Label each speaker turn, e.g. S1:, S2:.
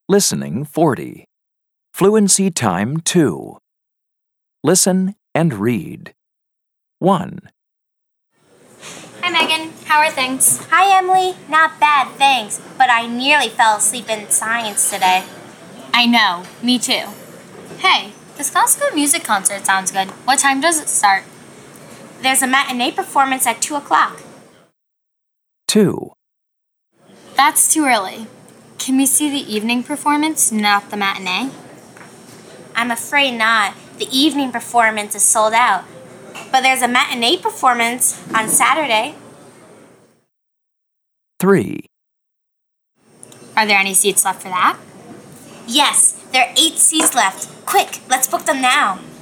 S1: Listening 40. Fluency time 2. Listen and read. 1,
S2: Hi, Megan. How are things?
S3: Hi, Emily. Not bad, thanks. But I nearly fell asleep in science today.
S2: I know. Me too. Hey, this classical music concert sounds good. What time does it start?
S3: There's a matinee performance at 2 o'clock.
S1: 2,
S2: That's too early. Can we see the evening performance, not the matinee?
S3: I'm afraid not. The evening performance is sold out. But there's a matinee performance on Saturday.
S1: 3,
S2: Are there any seats left for that?
S3: Yes, there are 8 seats left. Quick, let's book them now.